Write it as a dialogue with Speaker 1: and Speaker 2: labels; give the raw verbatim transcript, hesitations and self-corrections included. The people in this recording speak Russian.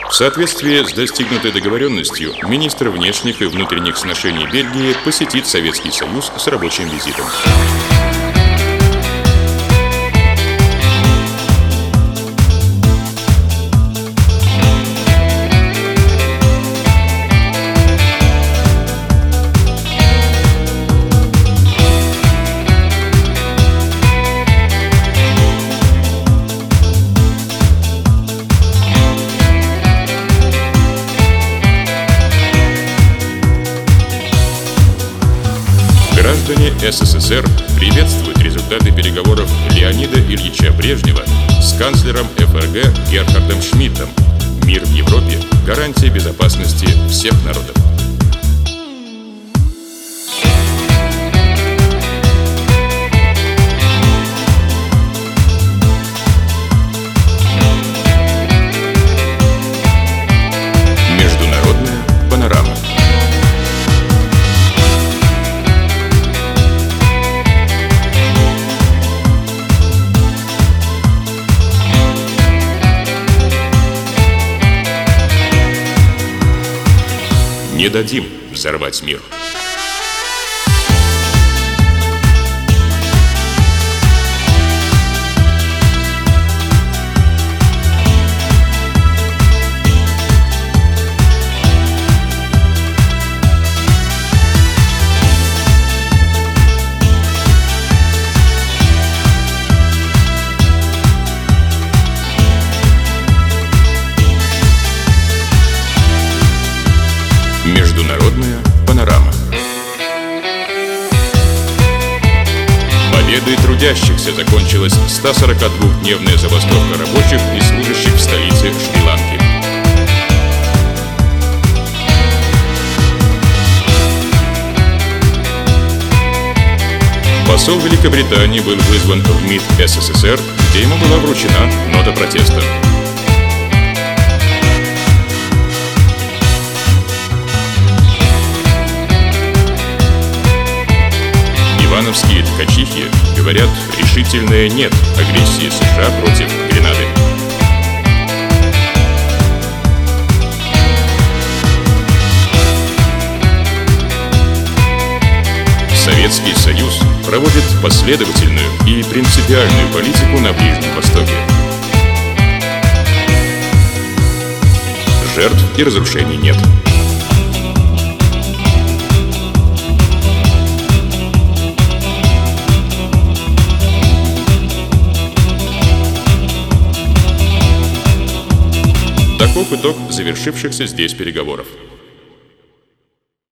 Speaker 1: В соответствии с достигнутой договоренностью, министр внешних и внутренних сношений Бельгии посетит Советский Союз с рабочим визитом. Граждане СССР приветствуют результаты переговоров Леонида Ильича Брежнева с канцлером ФРГ Герхардом Шмидтом. Мир в Европе – гарантия безопасности всех народов. Международная панорама. Не дадим взорвать мир. Международная панорама. Победой трудящихся закончилась ста сорокадвухдневная забастовка рабочих и служащих в столице Шри-Ланки. Посол Великобритании был вызван в МИД СССР, где ему была вручена нота протеста. Ивановские ткачихи говорят решительное «нет» агрессии США против Гренады. Советский Союз проводит последовательную и принципиальную политику на Ближнем Востоке. Жертв и разрушений нет. Таков итог завершившихся здесь переговоров.